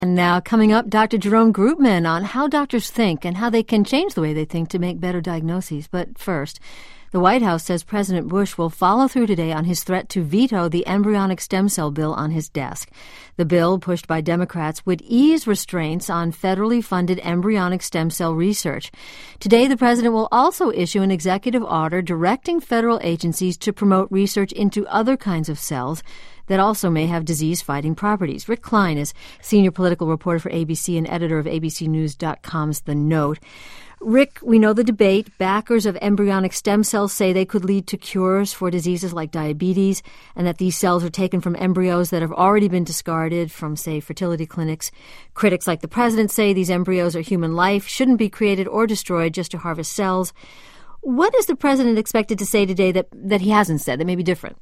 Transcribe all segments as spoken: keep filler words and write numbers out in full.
And now coming up, Doctor Jerome Groopman on how doctors think and how they can change the way they think to make better diagnoses. But first, the White House says President Bush will follow through today on his threat to veto the embryonic stem cell bill on his desk. The bill, pushed by Democrats, would ease restraints on federally funded embryonic stem cell research. Today, the president will also issue an executive order directing federal agencies to promote research into other kinds of cells that also may have disease-fighting properties. Rick Klein is senior political reporter for A B C and editor of A B C News dot com's The Note. Rick, we know the debate. Backers of embryonic stem cells say they could lead to cures for diseases like diabetes, and that these cells are taken from embryos that have already been discarded from, say, fertility clinics. Critics like the president say these embryos are human life, shouldn't be created or destroyed just to harvest cells. What is the president expected to say today that, that he hasn't said that may be different?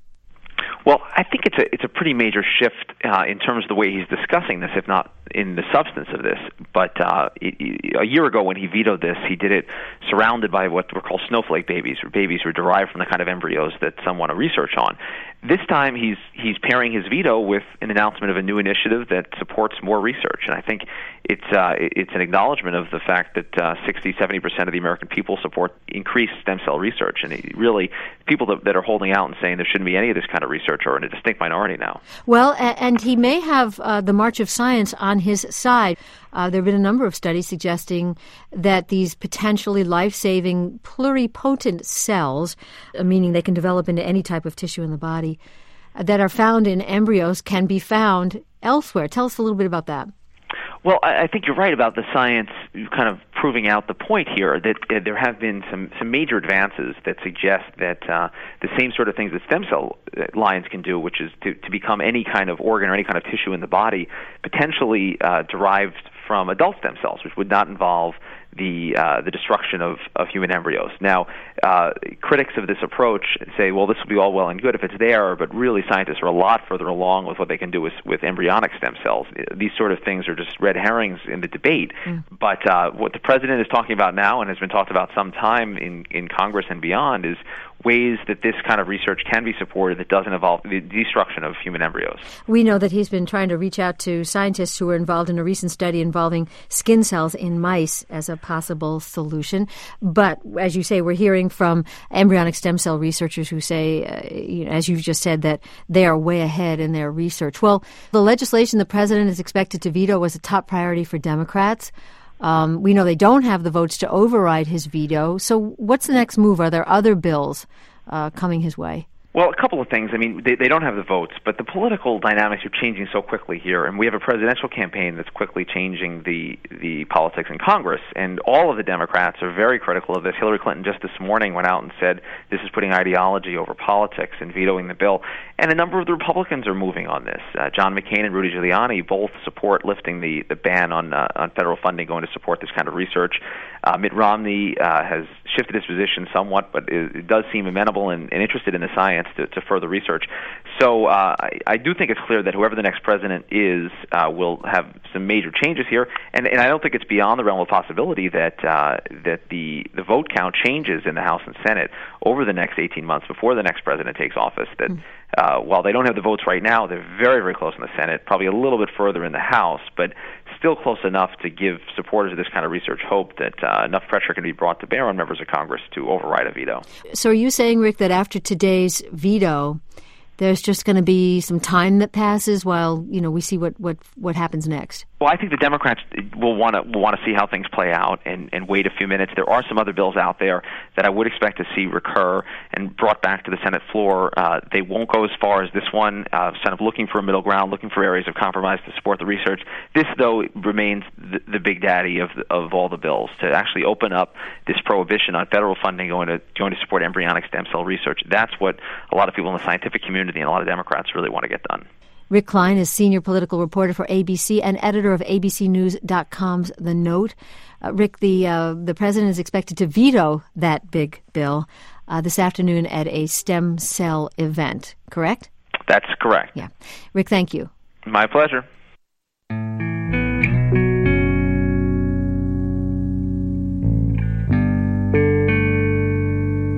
Well, I think it's a it's a pretty major shift uh, in terms of the way he's discussing this, if not in the substance of this. But uh, it, a year ago when he vetoed this, he did it surrounded by what were called snowflake babies, or babies who are derived from the kind of embryos that some want to research on. This time he's he's pairing his veto with an announcement of a new initiative that supports more research. And I think it's uh, it's an acknowledgement of the fact that uh, sixty, seventy percent of the American people support increased stem cell research. And it really, people that, that are holding out and saying there shouldn't be any of this kind of research are in a distinct minority now. Well, and he may have uh, the march of science on his side. Uh, there have been a number of studies suggesting that these potentially life-saving pluripotent cells, uh, meaning they can develop into any type of tissue in the body, uh, that are found in embryos can be found elsewhere. Tell us a little bit about that. Well, I think you're right about the science kind of proving out the point here that uh, there have been some, some major advances that suggest that uh, the same sort of things that stem cell lines can do, which is to, to become any kind of organ or any kind of tissue in the body, potentially uh, derived from adult stem cells, which would not involve the uh, the destruction of, of human embryos. Now, uh, critics of this approach say, well, this will be all well and good if it's there, but really scientists are a lot further along with what they can do with, with embryonic stem cells. These sort of things are just red herrings in the debate. Mm. But uh, what the president is talking about now and has been talked about some time in, in Congress and beyond is ways that this kind of research can be supported that doesn't involve the destruction of human embryos. We know that he's been trying to reach out to scientists who were involved in a recent study involving skin cells in mice as a possible solution. But as you say, we're hearing from embryonic stem cell researchers who say, uh, you know, as you just said, that they are way ahead in their research. Well, the legislation the president is expected to veto was a top priority for Democrats. Um, we know they don't have the votes to override his veto. So what's the next move? Are there other bills uh, coming his way? Well, a couple of things. I mean, they, they don't have the votes, but the political dynamics are changing so quickly here, and we have a presidential campaign that's quickly changing the the politics in Congress, and all of the Democrats are very critical of this. Hillary Clinton just this morning went out and said this is putting ideology over politics and vetoing the bill, and a number of the Republicans are moving on this. Uh, John McCain and Rudy Giuliani both support lifting the, the ban on uh, on federal funding going to support this kind of research. Uh, Mitt Romney uh, has shifted his position somewhat, but it, it does seem amenable and, and interested in the science To, to further research. So uh, I, I do think it's clear that whoever the next president is uh, will have some major changes here, and, and I don't think it's beyond the realm of possibility that uh, that the, the vote count changes in the House and Senate over the next eighteen months before the next president takes office. That uh, while they don't have the votes right now, they're very, very close in the Senate, probably a little bit further in the House, but still close enough to give supporters of this kind of research hope that uh, enough pressure can be brought to bear on members of Congress to override a veto. So are you saying, Rick, that after today's veto, there's just going to be some time that passes while, you know, we see what, what, what happens next? Well, I think the Democrats will want to will want to see how things play out and, and wait a few minutes. There are some other bills out there that I would expect to see recur and brought back to the Senate floor. Uh, they won't go as far as this one, uh, kind of looking for a middle ground, looking for areas of compromise to support the research. This, though, remains the, the big daddy of the, of all the bills, to actually open up this prohibition on federal funding going to going to support embryonic stem cell research. That's what a lot of people in the scientific community and a lot of Democrats really want to get done. Rick Klein is senior political reporter for A B C and editor of A B C News dot com's The Note. Uh, Rick, the uh, the president is expected to veto that big bill uh, this afternoon at a stem cell event, correct? That's correct. Yeah. Rick, thank you. My pleasure.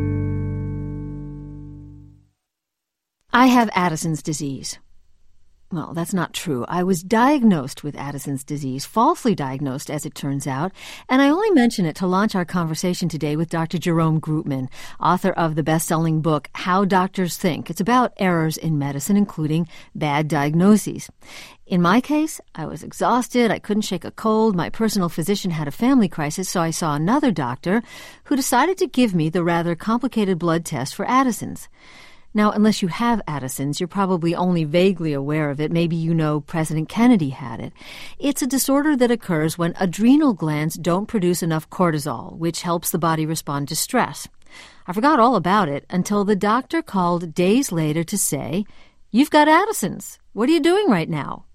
I have Addison's disease. Well, that's not true. I was diagnosed with Addison's disease, falsely diagnosed, as it turns out, and I only mention it to launch our conversation today with Doctor Jerome Groopman, author of the best-selling book, How Doctors Think. It's about errors in medicine, including bad diagnoses. In my case, I was exhausted, I couldn't shake a cold, my personal physician had a family crisis, so I saw another doctor who decided to give me the rather complicated blood test for Addison's. Now, unless you have Addison's, you're probably only vaguely aware of it. Maybe you know President Kennedy had it. It's a disorder that occurs when adrenal glands don't produce enough cortisol, which helps the body respond to stress. I forgot all about it until the doctor called days later to say, "You've got Addison's. What are you doing right now?"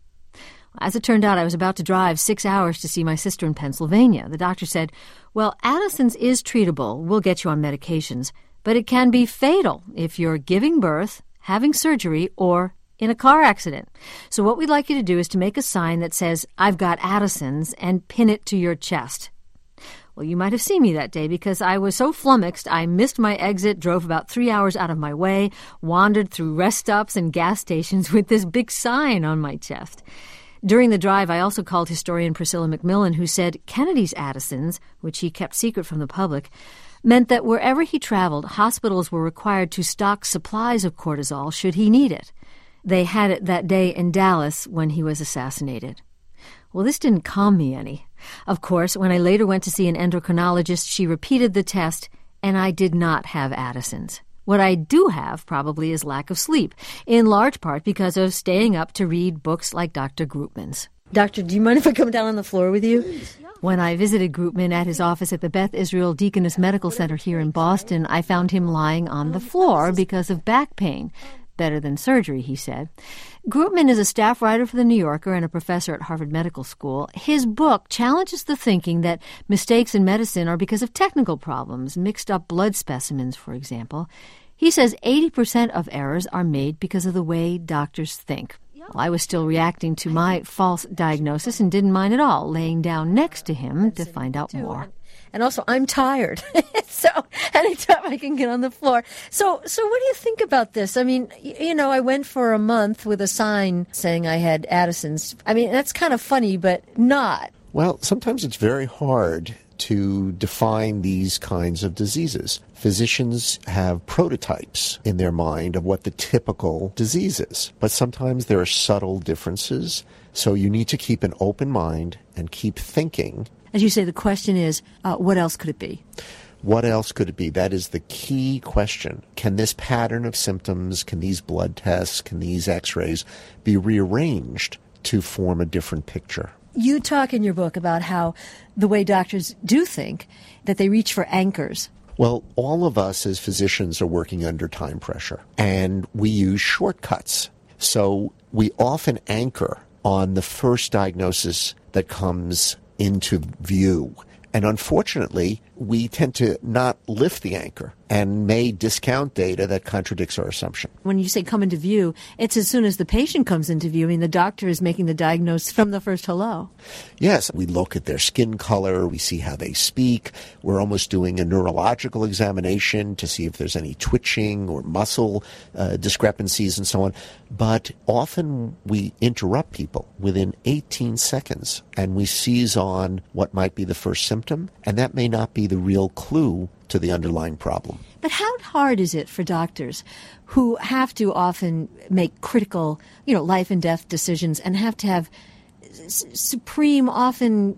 As it turned out, I was about to drive six hours to see my sister in Pennsylvania. The doctor said, "Well, Addison's is treatable. We'll get you on medications. But it can be fatal if you're giving birth, having surgery, or in a car accident. So what we'd like you to do is to make a sign that says, 'I've got Addison's,' and pin it to your chest." Well, you might have seen me that day because I was so flummoxed I missed my exit, drove about three hours out of my way, wandered through rest stops and gas stations with this big sign on my chest. During the drive, I also called historian Priscilla McMillan, who said Kennedy's Addison's, which he kept secret from the public, meant that wherever he traveled, hospitals were required to stock supplies of cortisol should he need it. They had it that day in Dallas when he was assassinated. Well, this didn't calm me any. Of course, when I later went to see an endocrinologist, she repeated the test, and I did not have Addison's. What I do have probably is lack of sleep, in large part because of staying up to read books like Doctor Groopman's. Doctor, do you mind if I come down on the floor with you? Please. When I visited Groopman at his office at the Beth Israel Deaconess Medical Center here in Boston, I found him lying on the floor because of back pain. Better than surgery, he said. Groopman is a staff writer for The New Yorker and a professor at Harvard Medical School. His book challenges the thinking that mistakes in medicine are because of technical problems, mixed up blood specimens, for example. He says eighty percent of errors are made because of the way doctors think. Well, I was still reacting to my false diagnosis and didn't mind at all laying down next to him to find out more. And also, I'm tired. So anytime I can get on the floor. So so what do you think about this? I mean, you know, I went for a month with a sign saying I had Addison's. I mean, that's kind of funny, but not. Well, sometimes it's very hard to define these kinds of diseases. Physicians have prototypes in their mind of what the typical disease is, but sometimes there are subtle differences, so you need to keep an open mind and keep thinking. As you say, the question is, uh, what else could it be? What else could it be? That is the key question. Can this pattern of symptoms, can these blood tests, can these x-rays be rearranged to form a different picture? You talk in your book about how the way doctors do think, that they reach for anchors. Well, all of us as physicians are working under time pressure, and we use shortcuts. So we often anchor on the first diagnosis that comes into view. And unfortunately, we tend to not lift the anchor and may discount data that contradicts our assumption. When you say come into view, it's as soon as the patient comes into view. I mean, the doctor is making the diagnosis from the first hello. Yes, we look at their skin color, we see how they speak. We're almost doing a neurological examination to see if there's any twitching or muscle uh, discrepancies and so on. But often we interrupt people within eighteen seconds and we seize on what might be the first symptom, and that may not be the real clue to the underlying problem. But how hard is it for doctors who have to often make critical, you know, life and death decisions and have to have s- supreme, often,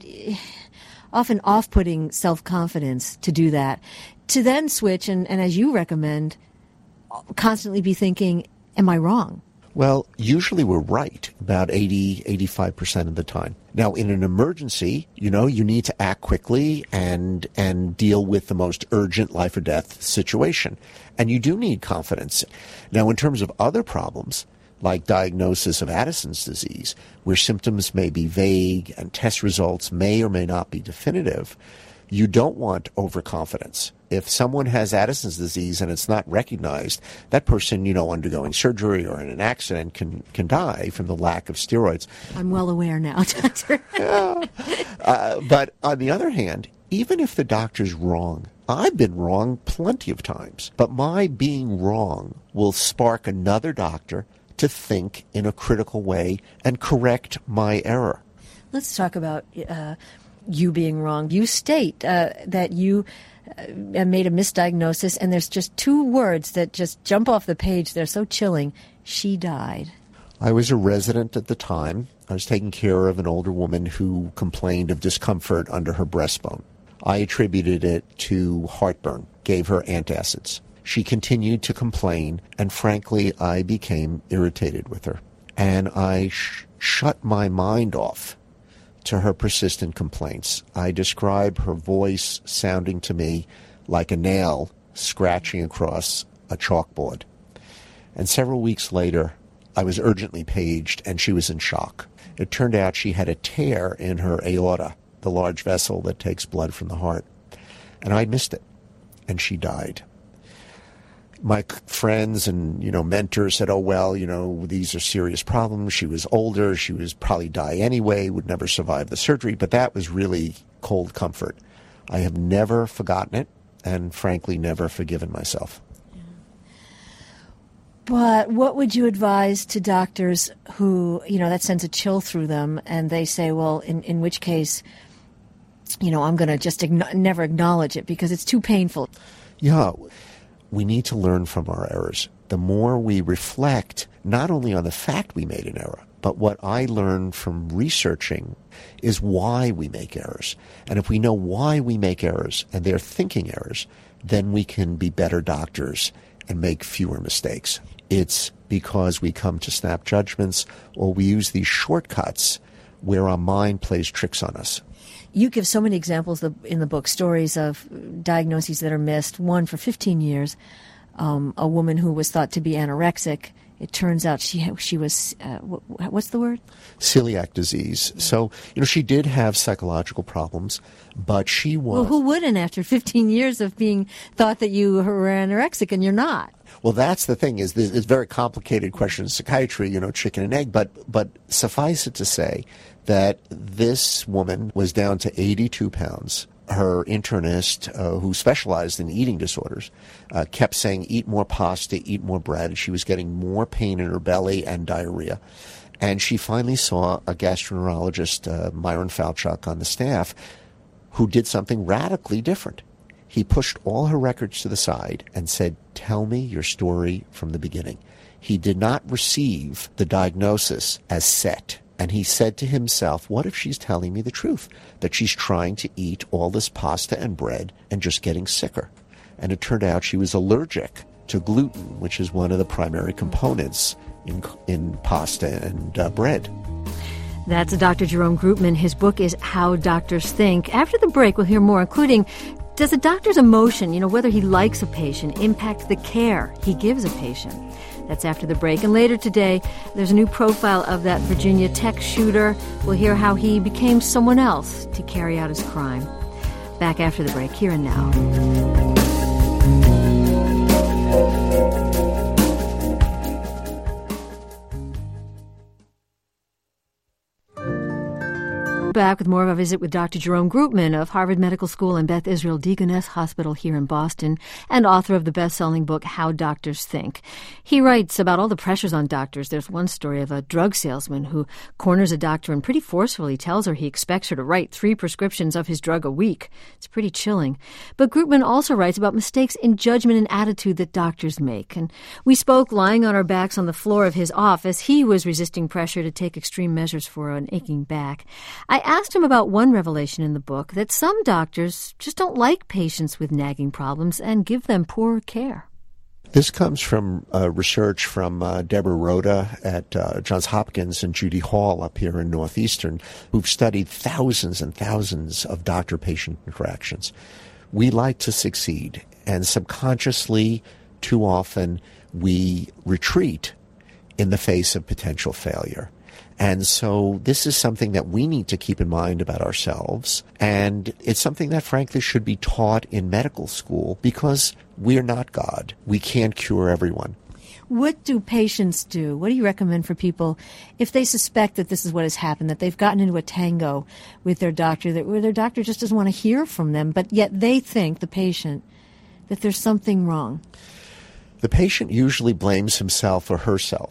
often off-putting self-confidence to do that, to then switch and, and as you recommend, constantly be thinking, am I wrong? Well, usually we're right about eighty, eighty-five percent of the time. Now, in an emergency, you know, you need to act quickly and and deal with the most urgent life or death situation. And you do need confidence. Now, in terms of other problems, like diagnosis of Addison's disease, where symptoms may be vague and test results may or may not be definitive, you don't want overconfidence. If someone has Addison's disease and it's not recognized, that person, you know, undergoing surgery or in an accident can, can die from the lack of steroids. I'm well aware now, doctor. yeah. uh, but on the other hand, even if the doctor's wrong, I've been wrong plenty of times, but my being wrong will spark another doctor to think in a critical way and correct my error. Let's talk about uh, you being wrong. You state uh, that you uh, made a misdiagnosis, and there's just two words that just jump off the page. They're so chilling. She died. I was a resident at the time. I was taking care of an older woman who complained of discomfort under her breastbone. I attributed it to heartburn, gave her antacids. She continued to complain, and frankly, I became irritated with her. And I sh- shut my mind off to her persistent complaints. I describe her voice sounding to me like a nail scratching across a chalkboard. And several weeks later, I was urgently paged, and she was in shock. It turned out she had a tear in her aorta, the large vessel that takes blood from the heart. And I missed it, and she died. My friends and, you know, mentors said, oh, well, you know, these are serious problems. She was older. She was probably die anyway, would never survive the surgery. But that was really cold comfort. I have never forgotten it and, frankly, never forgiven myself. But what would you advise to doctors who, you know, that sends a chill through them, and they say, well, in, in which case, you know, I'm going to just igno- never acknowledge it because it's too painful? Yeah. We need to learn from our errors. The more we reflect, not only on the fact we made an error, but what I learned from researching is why we make errors. And if we know why we make errors, and they're thinking errors, then we can be better doctors and make fewer mistakes. It's because we come to snap judgments, or we use these shortcuts where our mind plays tricks on us. You give so many examples in the book, stories of diagnoses that are missed. One for fifteen years, um, a woman who was thought to be anorexic. It turns out she she was, uh, what's the word? Celiac disease. So, you know, she did have psychological problems, but she was... Well, who wouldn't after fifteen years of being thought that you were anorexic and you're not? Well, that's the thing, is this, it's a very complicated question in psychiatry, you know, chicken and egg, but but suffice it to say that this woman was down to eighty-two pounds. Her internist, uh, who specialized in eating disorders, uh, kept saying, eat more pasta, eat more bread. She was getting more pain in her belly and diarrhea. And she finally saw a gastroenterologist, uh, Myron Falchuk, on the staff, who did something radically different. He pushed all her records to the side and said, tell me your story from the beginning. He did not receive the diagnosis as set. And he said to himself, what if she's telling me the truth, that she's trying to eat all this pasta and bread and just getting sicker? And it turned out she was allergic to gluten, which is one of the primary components in, in pasta and uh, bread. That's Doctor Jerome Groopman. His book is How Doctors Think. After the break, we'll hear more, including, does a doctor's emotion, you know, whether he likes a patient, impact the care he gives a patient? That's after the break. And later today, there's a new profile of that Virginia Tech shooter. We'll hear how he became someone else to carry out his crime. Back after the break, here and now. Back with more of a visit with Doctor Jerome Groopman of Harvard Medical School and Beth Israel Deaconess Hospital here in Boston, and author of the best-selling book, How Doctors Think. He writes about all the pressures on doctors. There's one story of a drug salesman who corners a doctor and pretty forcefully tells her he expects her to write three prescriptions of his drug a week. It's pretty chilling. But Groopman also writes about mistakes in judgment and attitude that doctors make. And we spoke lying on our backs on the floor of his office. He was resisting pressure to take extreme measures for an aching back. I asked him about one revelation in the book, that some doctors just don't like patients with nagging problems and give them poor care. This comes from uh, research from uh, Deborah Rhoda at uh, Johns Hopkins and Judy Hall up here in Northeastern, who've studied thousands and thousands of doctor-patient interactions. We like to succeed, and subconsciously, too often, we retreat in the face of potential failure. And so this is something that we need to keep in mind about ourselves. And it's something that, frankly, should be taught in medical school, because we're not God. We can't cure everyone. What do patients do? What do you recommend for people if they suspect that this is what has happened, that they've gotten into a tango with their doctor, that where their doctor just doesn't want to hear from them, but yet they think, the patient, that there's something wrong? The patient usually blames himself or herself.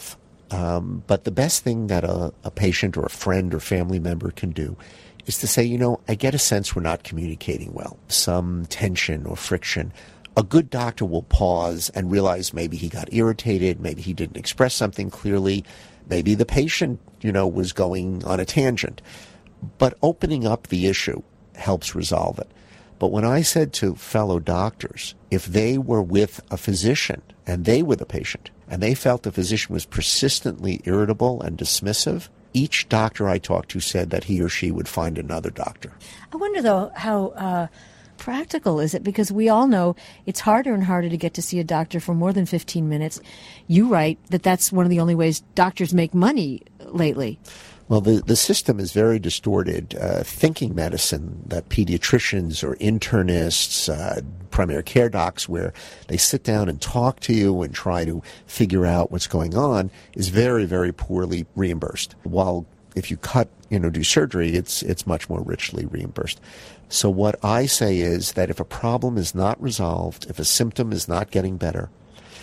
Um, but the best thing that a, a patient or a friend or family member can do is to say, you know, I get a sense we're not communicating well, some tension or friction. A good doctor will pause and realize maybe he got irritated, maybe he didn't express something clearly, maybe the patient, you know, was going on a tangent. But opening up the issue helps resolve it. But when I said to fellow doctors, if they were with a physician and they were the patient, and they felt the physician was persistently irritable and dismissive, each doctor I talked to said that he or she would find another doctor. I wonder, though, how uh, practical is it? Because we all know it's harder and harder to get to see a doctor for more than fifteen minutes. You write that that's one of the only ways doctors make money lately. Well, the, the system is very distorted. Uh, thinking medicine, that pediatricians or internists, uh, primary care docs, where they sit down and talk to you and try to figure out what's going on, is very, very poorly reimbursed. While if you cut, you know, do surgery, it's it's much more richly reimbursed. So what I say is that if a problem is not resolved, if a symptom is not getting better,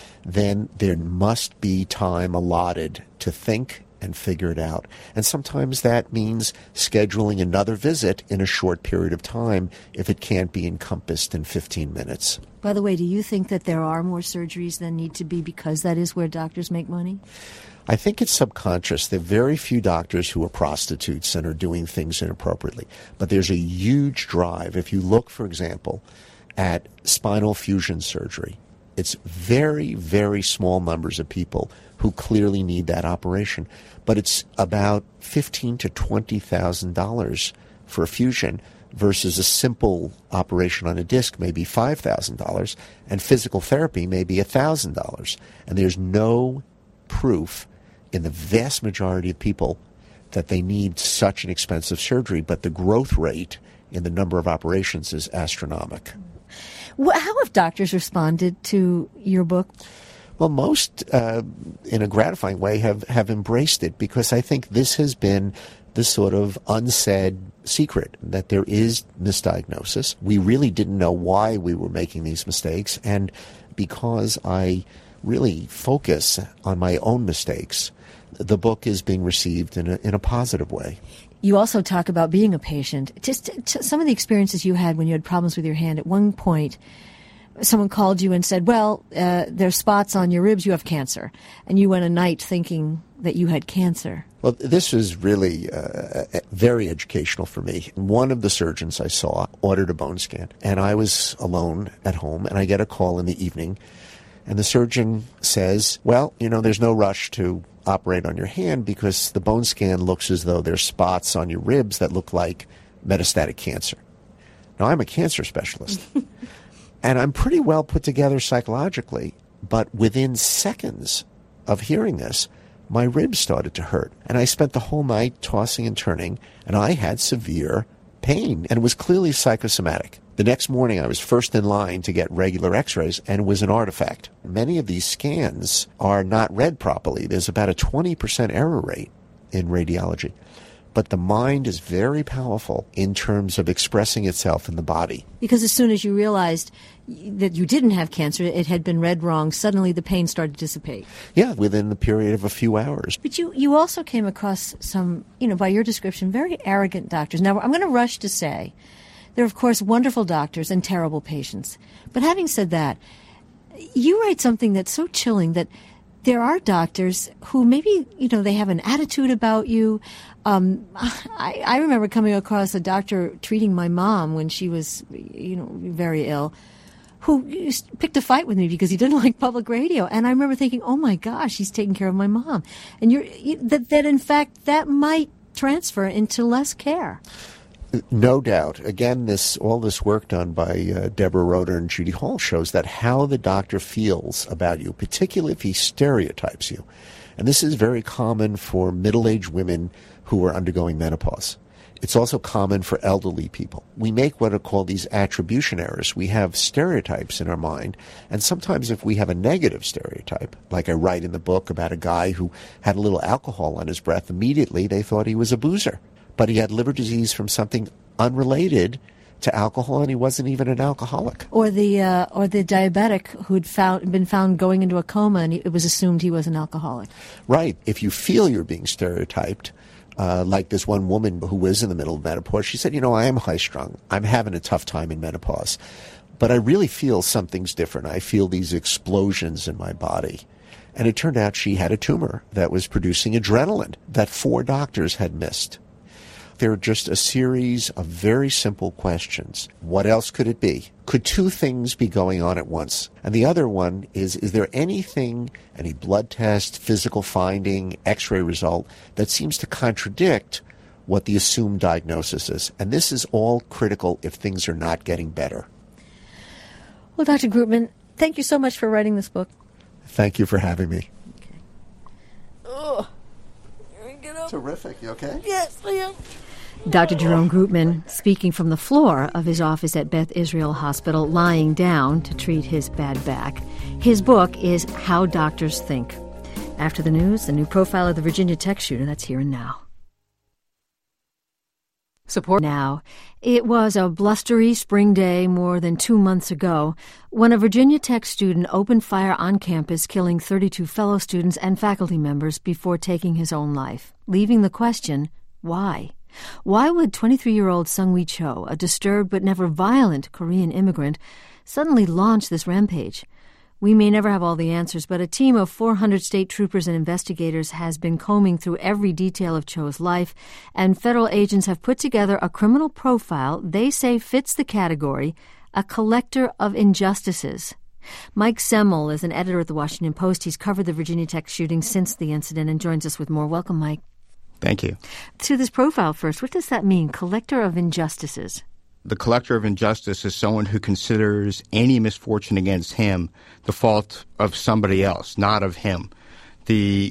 then there must be time allotted to think and figure it out. And sometimes that means scheduling another visit in a short period of time if it can't be encompassed in fifteen minutes. By the way, do you think that there are more surgeries than need to be because that is where doctors make money? I think it's subconscious. There are very few doctors who are prostitutes and are doing things inappropriately. But there's a huge drive. If you look, for example, at spinal fusion surgery, it's very, very small numbers of people who clearly need that operation. But it's about fifteen thousand to twenty thousand dollars for a fusion versus a simple operation on a disc, maybe five thousand dollars, and physical therapy maybe one thousand dollars. And there's no proof in the vast majority of people that they need such an expensive surgery, but the growth rate in the number of operations is astronomical. How have doctors responded to your book? Well, most, uh, in a gratifying way, have, have embraced it, because I think this has been the sort of unsaid secret that there is misdiagnosis. We really didn't know why we were making these mistakes, and because I really focus on my own mistakes, the book is being received in a, in a positive way. You also talk about being a patient. Just t- some of the experiences you had when you had problems with your hand. At one point, someone called you and said, well, uh, there's spots on your ribs, you have cancer. And you went a night thinking that you had cancer. Well, this was really uh, very educational for me. One of the surgeons I saw ordered a bone scan, and I was alone at home, and I get a call in the evening, and the surgeon says, well, you know, there's no rush to operate on your hand because the bone scan looks as though there's spots on your ribs that look like metastatic cancer. Now, I'm a cancer specialist, and I'm pretty well put together psychologically, but within seconds of hearing this, my ribs started to hurt. And I spent the whole night tossing and turning, and I had severe pain, and it was clearly psychosomatic. The next morning, I was first in line to get regular x-rays, and it was an artifact. Many of these scans are not read properly. There's about a twenty percent error rate in radiology. But the mind is very powerful in terms of expressing itself in the body. Because as soon as you realized that you didn't have cancer, it had been read wrong, suddenly the pain started to dissipate. Yeah, within the period of a few hours. But you, you also came across some, you know, by your description, very arrogant doctors. Now, I'm going to rush to say there are, of course, wonderful doctors and terrible patients. But having said that, you write something that's so chilling that there are doctors who maybe, you know, they have an attitude about you. Um, I, I remember coming across a doctor treating my mom when she was, you know, very ill, who picked a fight with me because he didn't like public radio. And I remember thinking, oh, my gosh, he's taking care of my mom. And you're you, that, that, in fact, that might transfer into less care. No doubt. Again, this all this work done by uh, Deborah Roeder and Judy Hall shows that how the doctor feels about you, particularly if he stereotypes you. And this is very common for middle-aged women who are undergoing menopause. It's also common for elderly people. We make what are called these attribution errors. We have stereotypes in our mind, and sometimes if we have a negative stereotype, like I write in the book about a guy who had a little alcohol on his breath, immediately they thought he was a boozer. But he had liver disease from something unrelated to alcohol, and he wasn't even an alcoholic. Or the uh, or the diabetic who'd found been found going into a coma, and it was assumed he was an alcoholic. Right. If you feel you're being stereotyped, uh, like this one woman who was in the middle of menopause, she said, you know, I am high-strung. I'm having a tough time in menopause. But I really feel something's different. I feel these explosions in my body. And it turned out she had a tumor that was producing adrenaline that four doctors had missed. There are just a series of very simple questions. What else could it be? Could two things be going on at once? And the other one is, is there anything, any blood test, physical finding, x-ray result that seems to contradict what the assumed diagnosis is? And this is all critical if things are not getting better. Well, Doctor Groopman, thank you so much for writing this book. Thank you for having me. Okay. Oh, get up. Terrific. You okay? Yes, I am. Doctor Jerome Groopman speaking from the floor of his office at Beth Israel Hospital, lying down to treat his bad back. His book is How Doctors Think. After the news, the new profile of the Virginia Tech shooter. That's here and now. Support now. It was a blustery spring day more than two months ago when a Virginia Tech student opened fire on campus, killing thirty-two fellow students and faculty members before taking his own life, leaving the question, why? Why would twenty-three-year-old Sung-Wi Cho, a disturbed but never violent Korean immigrant, suddenly launch this rampage? We may never have all the answers, but a team of four hundred state troopers and investigators has been combing through every detail of Cho's life, and federal agents have put together a criminal profile they say fits the category, a collector of injustices. Mike Semmel is an editor at the Washington Post. He's covered the Virginia Tech shooting since the incident and joins us with more. Welcome, Mike. Thank you. To this profile first, what does that mean, collector of injustices? The collector of injustice is someone who considers any misfortune against him the fault of somebody else, not of him. The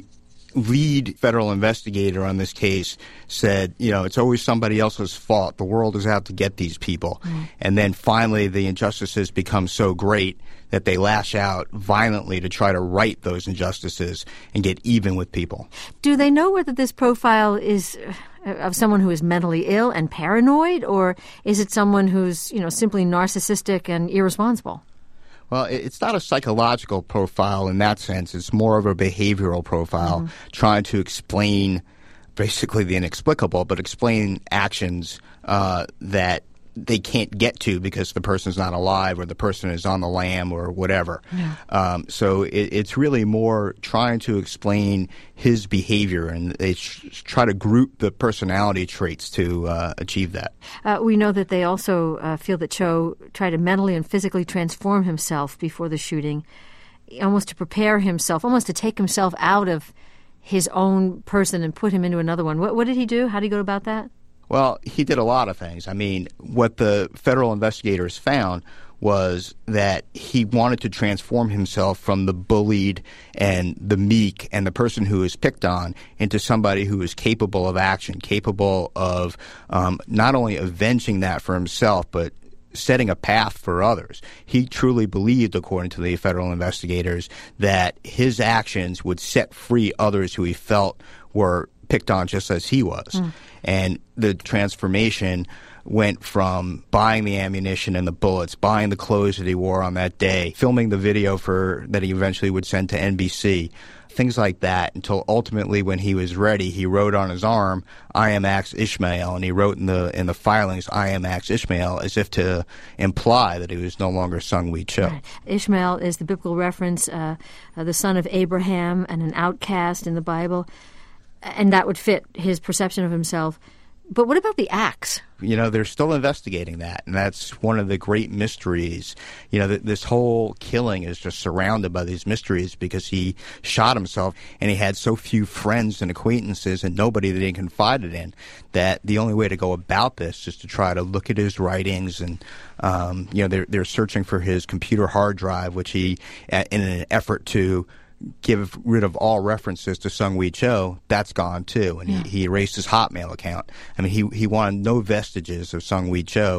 lead federal investigator on this case said, you know, it's always somebody else's fault. The world is out to get these people. Mm. And then finally the injustices become so great that they lash out violently to try to right those injustices and get even with people. Do they know whether this profile is of someone who is mentally ill and paranoid, or is it someone who's, you know, simply narcissistic and irresponsible? Well, it's not a psychological profile in that sense. It's more of a behavioral profile, mm-hmm. trying to explain basically the inexplicable, but explain actions uh, that they can't get to because the person's not alive or the person is on the lam or whatever. Yeah. Um, so it, it's really more trying to explain his behavior, and they sh- try to group the personality traits to uh, achieve that. Uh, we know that they also uh, feel that Cho tried to mentally and physically transform himself before the shooting, almost to prepare himself, almost to take himself out of his own person and put him into another one. What, what did he do? How did he go about that? Well, he did a lot of things. I mean, what the federal investigators found was that he wanted to transform himself from the bullied and the meek and the person who is picked on into somebody who is capable of action, capable of um, not only avenging that for himself, but setting a path for others. He truly believed, according to the federal investigators, that his actions would set free others who he felt were picked on just as he was. Mm. And the transformation went from buying the ammunition and the bullets, buying the clothes that he wore on that day, filming the video for that he eventually would send to N B C, things like that, until ultimately when he was ready, he wrote on his arm, I am Axe Ishmael, and he wrote in the in the filings, I am Axe Ishmael, as if to imply that he was no longer Sung-Wi Cho. Right. Ishmael is the biblical reference, uh, uh, the son of Abraham and an outcast in the Bible. And that would fit his perception of himself. But what about the axe? You know, they're still investigating that, and that's one of the great mysteries. You know, th- this whole killing is just surrounded by these mysteries because he shot himself, and he had so few friends and acquaintances and nobody that he confided in that the only way to go about this is to try to look at his writings. And, um, you know, they're, they're searching for his computer hard drive, which he, in an effort to give rid of all references to Sung-Wi Cho, that's gone too. And yeah. he, he erased his Hotmail account. I mean, he he wanted no vestiges of Sung-Wi Cho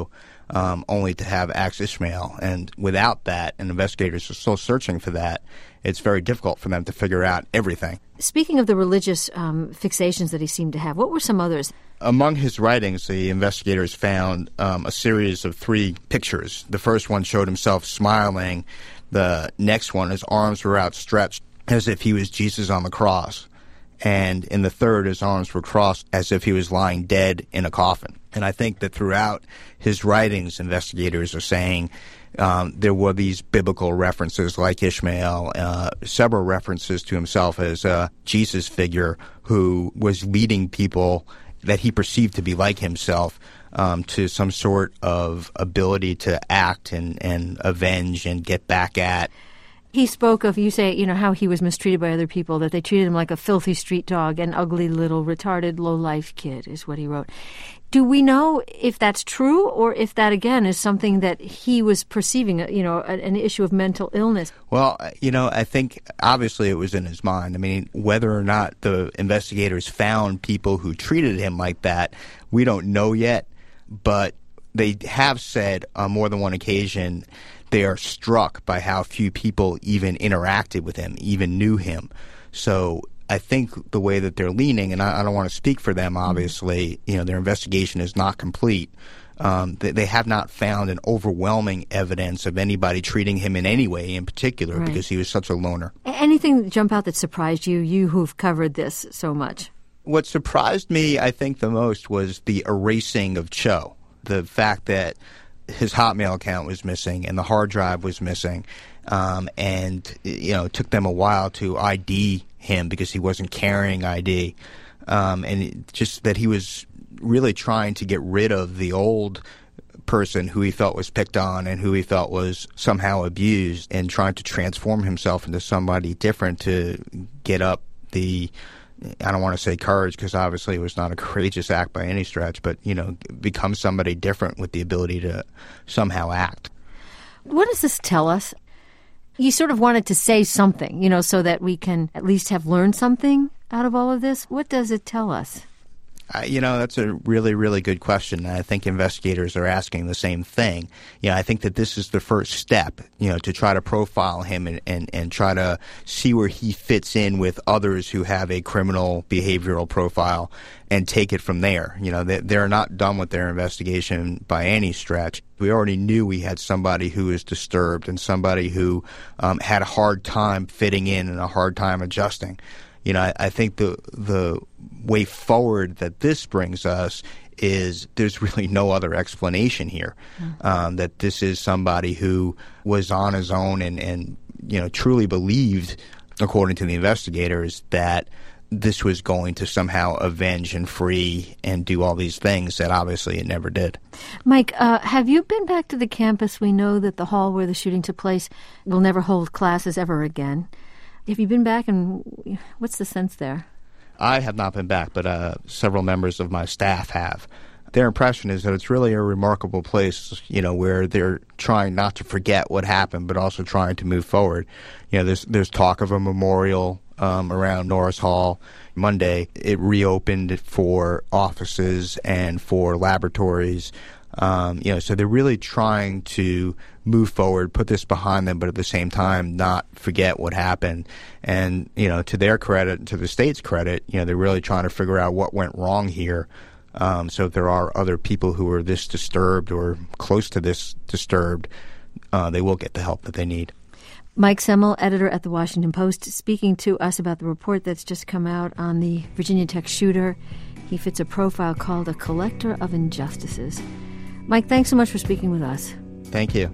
um, only to have Axe Ishmael. And without that, and investigators are still searching for that, it's very difficult for them to figure out everything. Speaking of the religious um, fixations that he seemed to have, what were some others? Among his writings, the investigators found um, a series of three pictures. The first one showed himself smiling. The next one, his arms were outstretched as if he was Jesus on the cross. And in the third, his arms were crossed as if he was lying dead in a coffin. And I think that throughout his writings, investigators are saying um, there were these biblical references like Ishmael, uh, several references to himself as a Jesus figure who was leading people that he perceived to be like himself um, to some sort of ability to act and, and avenge and get back at. He spoke of, you say, you know, how he was mistreated by other people, that they treated him like a filthy street dog, an ugly little retarded low-life kid, is what he wrote. Do we know if that's true or if that, again, is something that he was perceiving, you know, an issue of mental illness? Well, you know, I think obviously it was in his mind. I mean, whether or not the investigators found people who treated him like that, we don't know yet. But they have said on more than one occasion they are struck by how few people even interacted with him, even knew him. So I think the way that they're leaning, and I, I don't want to speak for them, obviously, you know, their investigation is not complete. Um, they, they have not found an overwhelming evidence of anybody treating him in any way in particular, right, because he was such a loner. Anything jump out that surprised you, you who've covered this so much? What surprised me, I think, the most was the erasing of Cho. The fact that his Hotmail account was missing and the hard drive was missing, um, and, you know, it took them a while to I D him because he wasn't carrying I D, um, and it, just that he was really trying to get rid of the old person who he felt was picked on and who he felt was somehow abused, and trying to transform himself into somebody different to get up the, I don't want to say courage, because obviously it was not a courageous act by any stretch, but, you know, become somebody different with the ability to somehow act. What does this tell us? You sort of wanted to say something, you know, so that we can at least have learned something out of all of this. What does it tell us? Uh, you know, that's a really, really good question. And I think investigators are asking the same thing. You know, I think that this is the first step, you know, to try to profile him and, and, and try to see where he fits in with others who have a criminal behavioral profile and take it from there. You know, they, they're not done with their investigation by any stretch. We already knew we had somebody who is disturbed and somebody who um, had a hard time fitting in and a hard time adjusting. You know, I, I think the the way forward that this brings us is there's really no other explanation here. Mm-hmm. Um, that this is somebody who was on his own and, and, you know, truly believed, according to the investigators, that this was going to somehow avenge and free and do all these things that obviously it never did. Mike, uh, have you been back to the campus? We know that the hall where the shooting took place will never hold classes ever again. Have you been back, and what's the sense there? I have not been back, but uh, several members of my staff have. Their impression is that it's really a remarkable place, you know, where they're trying not to forget what happened, but also trying to move forward. You know, there's there's talk of a memorial um, around Norris Hall. Monday, it reopened for offices and for laboratories. Um, you know, so they're really trying to move forward, put this behind them, but at the same time not forget what happened. And, you know, to their credit, to the state's credit, you know, they're really trying to figure out what went wrong here. Um, so if there are other people who are this disturbed or close to this disturbed, uh, they will get the help that they need. Mike Semmel, editor at The Washington Post, speaking to us about the report that's just come out on the Virginia Tech shooter. He fits a profile called A Collector of Injustices. Mike, thanks so much for speaking with us. Thank you.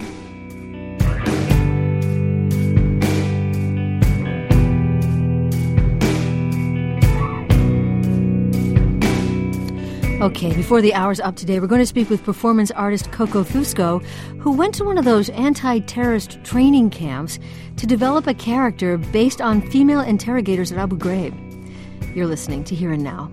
Okay, before the hour's up today, we're going to speak with performance artist Coco Fusco, who went to one of those anti-terrorist training camps to develop a character based on female interrogators at Abu Ghraib. You're listening to Here and Now.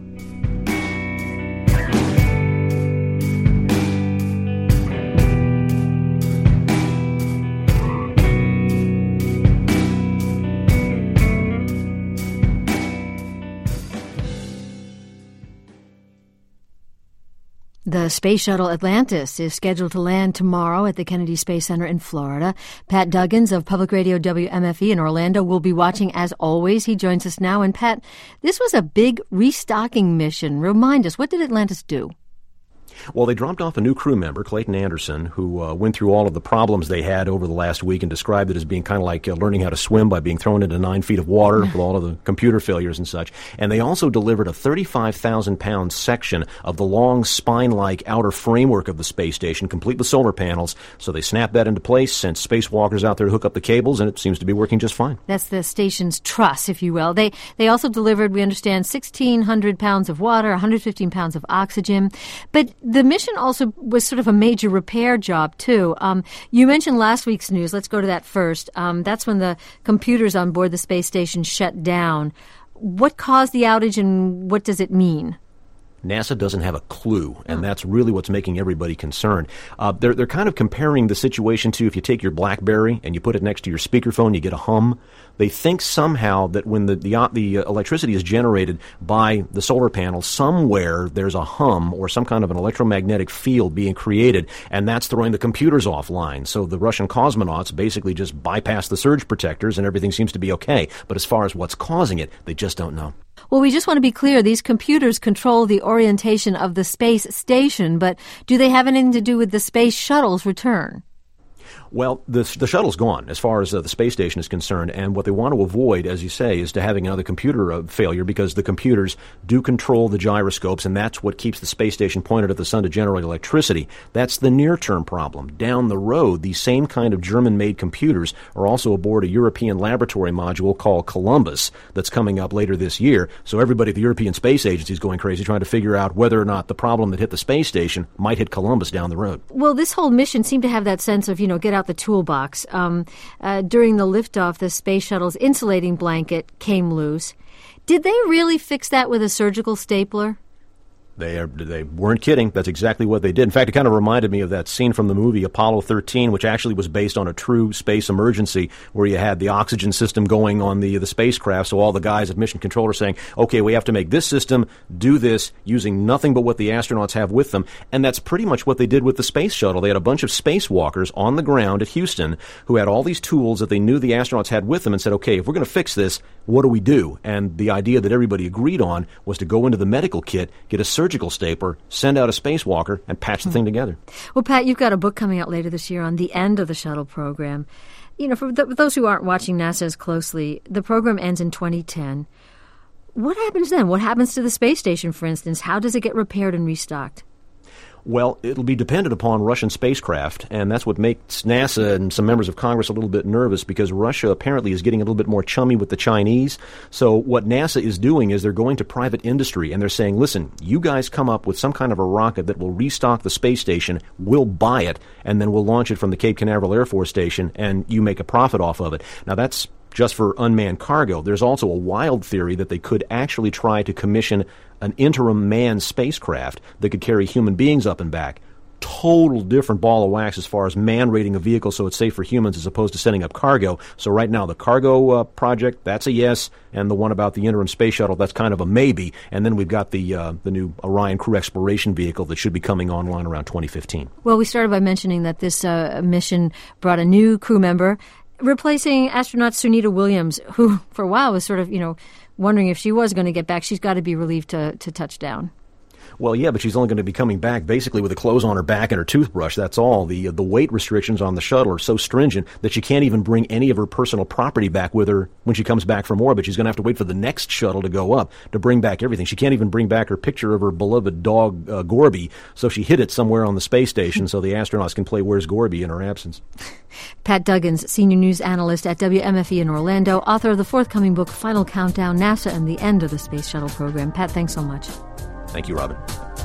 The The space shuttle Atlantis is scheduled to land tomorrow at the Kennedy Space Center in Florida. Pat Duggins of Public Radio W M F E in Orlando will be watching as always. He joins us now. And Pat, this was a big restocking mission. Remind us, what did Atlantis do? Well, they dropped off a new crew member, Clayton Anderson, who uh, went through all of the problems they had over the last week and described it as being kind of like uh, learning how to swim by being thrown into nine feet of water with all of the computer failures and such. And they also delivered a thirty-five thousand pound section of the long spine-like outer framework of the space station, complete with solar panels. So they snapped that into place, sent spacewalkers out there to hook up the cables, and it seems to be working just fine. That's the station's truss, if you will. They they also delivered, we understand, sixteen hundred pounds of water, one hundred fifteen pounds of oxygen. But the mission also was sort of a major repair job, too. Um, you mentioned last week's news. Let's go to that first. Um, that's when the computers on board the space station shut down. What caused the outage and what does it mean? NASA doesn't have a clue, and that's really what's making everybody concerned. Uh, they're they're kind of comparing the situation to if you take your BlackBerry and you put it next to your speakerphone, you get a hum. They think somehow that when the the, uh, the electricity is generated by the solar panel, somewhere there's a hum or some kind of an electromagnetic field being created, and that's throwing the computers offline. So the Russian cosmonauts basically just bypass the surge protectors, and everything seems to be okay. But as far as what's causing it, they just don't know. Well, we just want to be clear. These computers control the orientation of the space station, but do they have anything to do with the space shuttle's return? Well, the, the shuttle's gone as far as uh, the space station is concerned, and what they want to avoid, as you say, is to having another computer uh, failure, because the computers do control the gyroscopes, and that's what keeps the space station pointed at the sun to generate electricity. That's the near-term problem. Down the road, these same kind of German-made computers are also aboard a European laboratory module called Columbus that's coming up later this year, so everybody at the European Space Agency is going crazy trying to figure out whether or not the problem that hit the space station might hit Columbus down the road. Well, this whole mission seemed to have that sense of, you know, get out the toolbox. Um, uh, during the liftoff, the space shuttle's insulating blanket came loose. Did they really fix that with a surgical stapler? They are, they weren't kidding. That's exactly what they did. In fact, it kind of reminded me of that scene from the movie Apollo thirteen, which actually was based on a true space emergency where you had the oxygen system going on the the spacecraft. So all the guys at Mission Control are saying, okay, we have to make this system do this using nothing but what the astronauts have with them. And that's pretty much what they did with the space shuttle. They had a bunch of spacewalkers on the ground at Houston who had all these tools that they knew the astronauts had with them and said, okay, if we're going to fix this, what do we do? And the idea that everybody agreed on was to go into the medical kit, get a surgical stapler, send out a spacewalker, and patch the thing together. Well, Pat, you've got a book coming out later this year on the end of the shuttle program. You know, for th- those who aren't watching NASA as closely, the program ends in twenty ten. What happens then? What happens to the space station, for instance? How does it get repaired and restocked? Well, it'll be dependent upon Russian spacecraft, and that's what makes NASA and some members of Congress a little bit nervous, because Russia apparently is getting a little bit more chummy with the Chinese. So what NASA is doing is they're going to private industry, and they're saying, listen, you guys come up with some kind of a rocket that will restock the space station, we'll buy it, and then we'll launch it from the Cape Canaveral Air Force Station, and you make a profit off of it. Now, that's just for unmanned cargo. There's also a wild theory that they could actually try to commission an interim manned spacecraft that could carry human beings up and back. Total different ball of wax as far as man-rating a vehicle so it's safe for humans as opposed to sending up cargo. So right now, the cargo uh, project, that's a yes, and the one about the interim space shuttle, that's kind of a maybe. And then we've got the uh, the new Orion crew exploration vehicle that should be coming online around twenty fifteen. Well, we started by mentioning that this uh, mission brought a new crew member, replacing astronaut Sunita Williams, who for a while was sort of, you know, wondering if she was going to get back. She's got to be relieved to, to touch down. Well, yeah, but she's only going to be coming back basically with the clothes on her back and her toothbrush. That's all. The the weight restrictions on the shuttle are so stringent that she can't even bring any of her personal property back with her when she comes back from orbit. She's going to have to wait for the next shuttle to go up to bring back everything. She can't even bring back her picture of her beloved dog, uh, Gorby, so she hid it somewhere on the space station so the astronauts can play Where's Gorby in her absence. Pat Duggins, senior news analyst at W M F E in Orlando, author of the forthcoming book, Final Countdown, NASA and the End of the Space Shuttle Program. Pat, thanks so much. Thank you, Robin.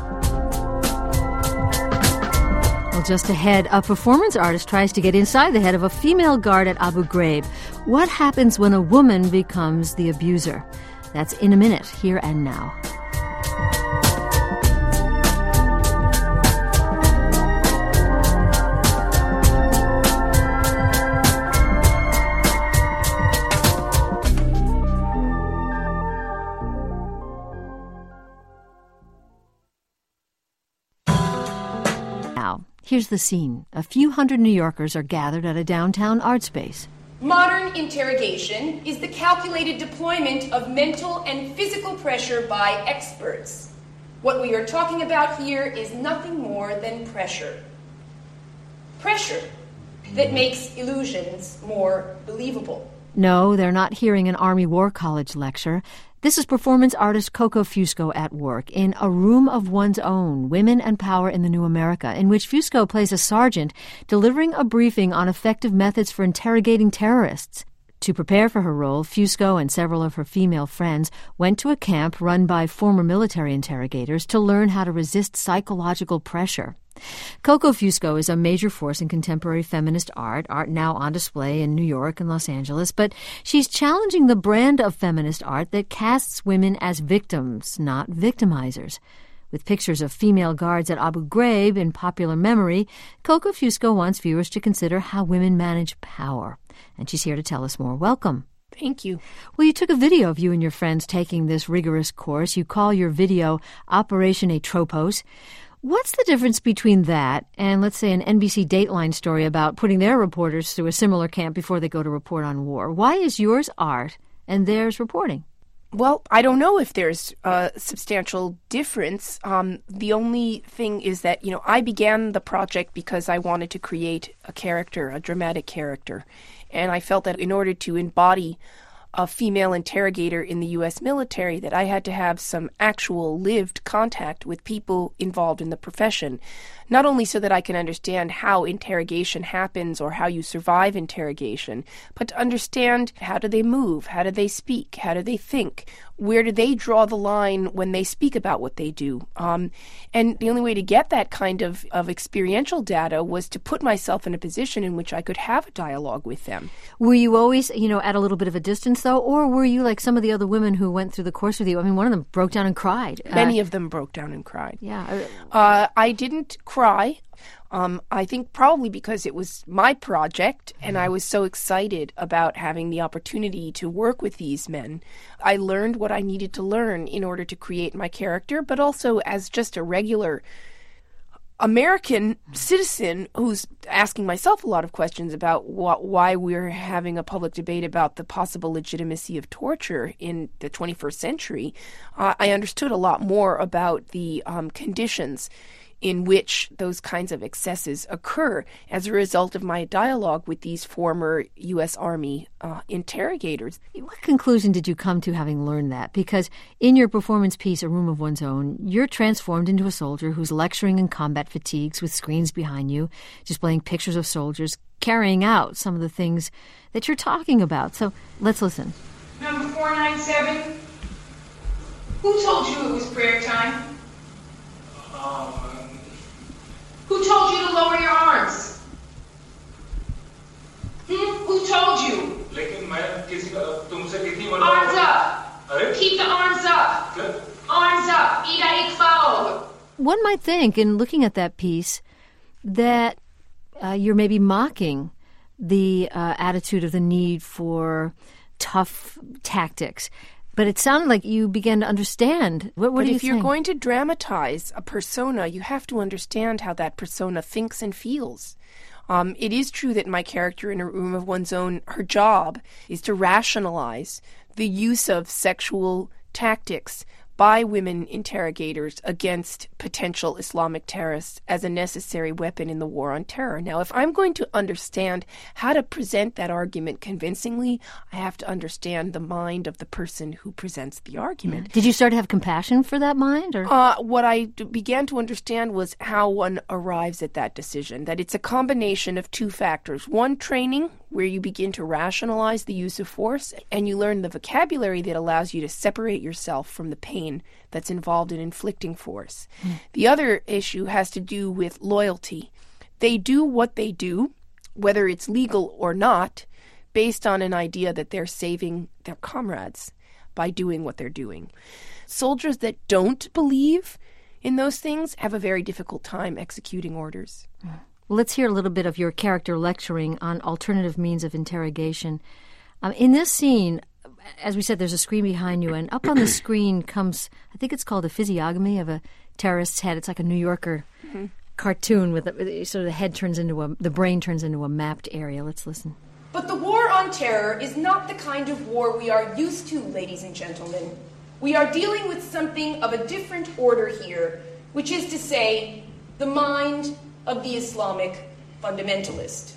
Well, just ahead, a performance artist tries to get inside the head of a female guard at Abu Ghraib. What happens when a woman becomes the abuser? That's in a minute, here and now. Here's the scene. A few hundred New Yorkers are gathered at a downtown art space. Modern interrogation is the calculated deployment of mental and physical pressure by experts. What we are talking about here is nothing more than pressure. Pressure that makes illusions more believable. No, they're not hearing an Army War College lecture. This is performance artist Coco Fusco at work in A Room of One's Own, Women and Power in the New America, in which Fusco plays a sergeant delivering a briefing on effective methods for interrogating terrorists. To prepare for her role, Fusco and several of her female friends went to a camp run by former military interrogators to learn how to resist psychological pressure. Coco Fusco is a major force in contemporary feminist art, art now on display in New York and Los Angeles, but she's challenging the brand of feminist art that casts women as victims, not victimizers. With pictures of female guards at Abu Ghraib in popular memory, Coco Fusco wants viewers to consider how women manage power. And she's here to tell us more. Welcome. Thank you. Well, you took a video of you and your friends taking this rigorous course. You call your video Operation Atropos. What's the difference between that and, let's say, an N B C Dateline story about putting their reporters through a similar camp before they go to report on war? Why is yours art and theirs reporting? Well, I don't know if there's a substantial difference. Um, the only thing is that, you know, I began the project because I wanted to create a character, a dramatic character. And I felt that in order to embody a female interrogator in the U S military, that I had to have some actual lived contact with people involved in the profession, not only so that I can understand how interrogation happens or how you survive interrogation, but to understand how do they move, how do they speak, how do they think, where do they draw the line when they speak about what they do. Um, and the only way to get that kind of, of experiential data was to put myself in a position in which I could have a dialogue with them. Were you always, you know, at a little bit of a distance, though, or were you like some of the other women who went through the course with you? I mean, one of them broke down and cried. Many uh, of them broke down and cried. Yeah. Uh, I didn't cry. Um, I think probably because it was my project and I was so excited about having the opportunity to work with these men. I learned what I needed to learn in order to create my character, but also as just a regular American citizen who's asking myself a lot of questions about wh- why we're having a public debate about the possible legitimacy of torture in the twenty-first century. Uh, I understood a lot more about the um, conditions in which those kinds of excesses occur as a result of my dialogue with these former U S Army uh, interrogators. What conclusion did you come to having learned that? Because in your performance piece, A Room of One's Own, you're transformed into a soldier who's lecturing in combat fatigues with screens behind you, displaying pictures of soldiers carrying out some of the things that you're talking about. So let's listen. Number four nine seven, who told you it was prayer time? Um, Who told you to lower your arms? Hmm? Who told you? लेकिन मैं किसी का तुमसे कितनी बार Arms up. अरे? Keep the arms up. क्या? Arms up. Ida ikfao. One might think, in looking at that piece, that uh, you're maybe mocking the uh, attitude of the need for tough tactics. But it sounded like you began to understand. What, what but do you if you're think? going to dramatize a persona, you have to understand how that persona thinks and feels. Um, it is true that my character in A Room of One's Own, her job is to rationalize the use of sexual tactics by women interrogators against potential Islamic terrorists as a necessary weapon in the war on terror. Now, if I'm going to understand how to present that argument convincingly, I have to understand the mind of the person who presents the argument. Did you start to have compassion for that mind? Or Uh, what I d- began to understand was how one arrives at that decision, that it's a combination of two factors. One, training, where you begin to rationalize the use of force, and you learn the vocabulary that allows you to separate yourself from the pain that's involved in inflicting force. Mm. The other issue has to do with loyalty. They do what they do, whether it's legal or not, based on an idea that they're saving their comrades by doing what they're doing. Soldiers that don't believe in those things have a very difficult time executing orders. Mm. Well, let's hear a little bit of your character lecturing on alternative means of interrogation. Um, in this scene, as we said, there's a screen behind you, and up on the screen comes, I think it's called a physiognomy of a terrorist's head. It's like a New Yorker mm-hmm. cartoon with a, sort of the head turns into a, the brain turns into a mapped area. Let's listen. But the war on terror is not the kind of war we are used to, ladies and gentlemen. We are dealing with something of a different order here, which is to say, the mind of the Islamic fundamentalist.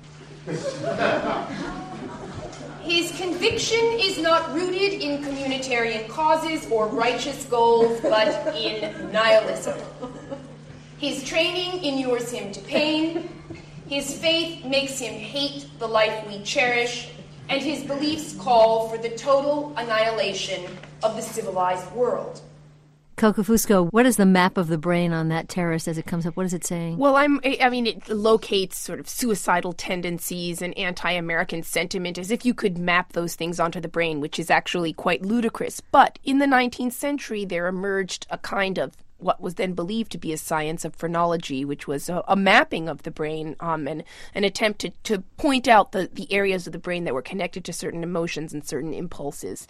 His conviction is not rooted in communitarian causes or righteous goals, but in nihilism. His training inures him to pain. His faith makes him hate the life we cherish, and his beliefs call for the total annihilation of the civilized world. Coco Fusco, what is the map of the brain on that terrorist as it comes up? What is it saying? Well, I'm, I mean, it locates sort of suicidal tendencies and anti-American sentiment as if you could map those things onto the brain, which is actually quite ludicrous. But in the nineteenth century, there emerged a kind of what was then believed to be a science of phrenology, which was a, a mapping of the brain um, and an attempt to, to point out the, the areas of the brain that were connected to certain emotions and certain impulses.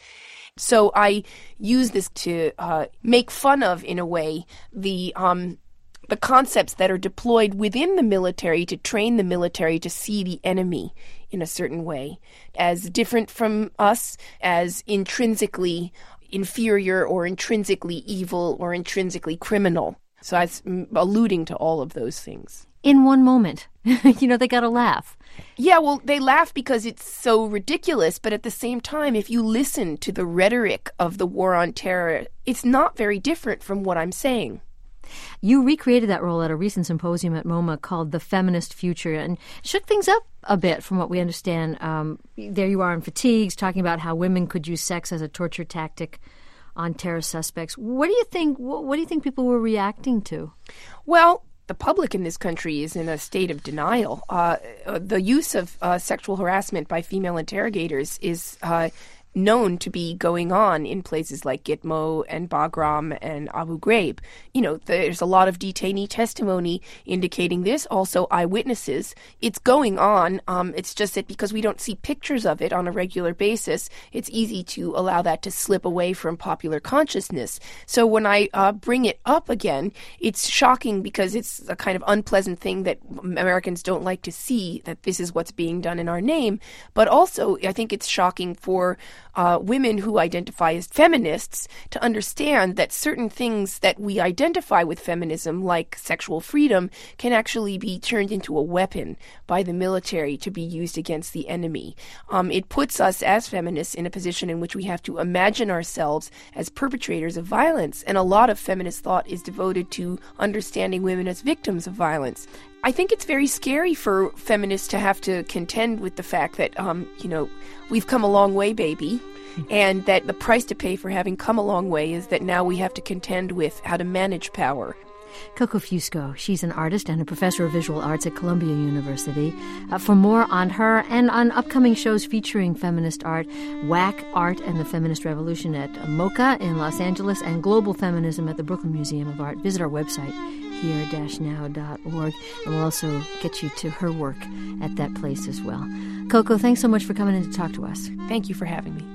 So I use this to uh, make fun of, in a way, the um, the concepts that are deployed within the military to train the military to see the enemy in a certain way, as different from us, as intrinsically inferior or intrinsically evil or intrinsically criminal. So I was alluding to all of those things. In one moment. You know, they got to laugh. Yeah, well, they laugh because it's so ridiculous, but at the same time, if you listen to the rhetoric of the war on terror, it's not very different from what I'm saying. You recreated that role at a recent symposium at MoMA called The Feminist Future and shook things up a bit from what we understand. Um, there you are in fatigues, talking about how women could use sex as a torture tactic on terror suspects. What do you think, what, what do you think people were reacting to? Well, the public in this country is in a state of denial. Uh, the use of uh, sexual harassment by female interrogators is uh, known to be going on in places like Gitmo and Bagram and Abu Ghraib. You know, there's a lot of detainee testimony indicating this, also eyewitnesses. It's going on. Um, it's just that because we don't see pictures of it on a regular basis, it's easy to allow that to slip away from popular consciousness. So when I uh, bring it up again, it's shocking because it's a kind of unpleasant thing that Americans don't like to see, that this is what's being done in our name. But also, I think it's shocking for Uh, women who identify as feminists to understand that certain things that we identify with feminism, like sexual freedom, can actually be turned into a weapon by the military to be used against the enemy. Um, it puts us as feminists in a position in which we have to imagine ourselves as perpetrators of violence, and a lot of feminist thought is devoted to understanding women as victims of violence. I think it's very scary for feminists to have to contend with the fact that, um, you know, we've come a long way, baby, and that the price to pay for having come a long way is that now we have to contend with how to manage power. Coco Fusco, she's an artist and a professor of visual arts at Columbia University. Uh, for more on her and on upcoming shows featuring feminist art, W A C Art and the Feminist Revolution at MoCA in Los Angeles and Global Feminism at the Brooklyn Museum of Art, visit our website, here dash now dot org, and we'll also get you to her work at that place as well. Coco, thanks so much for coming in to talk to us. Thank you for having me.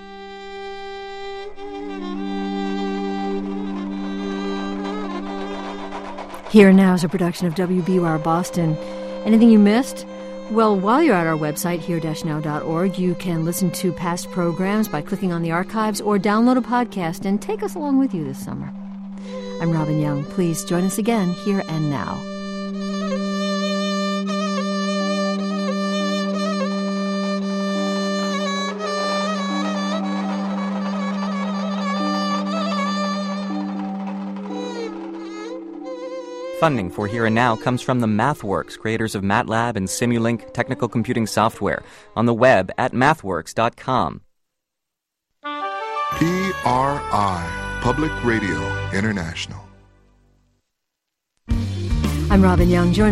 Here and Now is a production of W B U R Boston. Anything you missed? Well, while you're at our website, here dash now dot org, you can listen to past programs by clicking on the archives or download a podcast and take us along with you this summer. I'm Robin Young. Please join us again, Here and Now. Funding for Here and Now comes from the MathWorks, creators of MATLAB and Simulink technical computing software, on the web at mathworks dot com. P R I, Public Radio International. I'm Robin Young. Join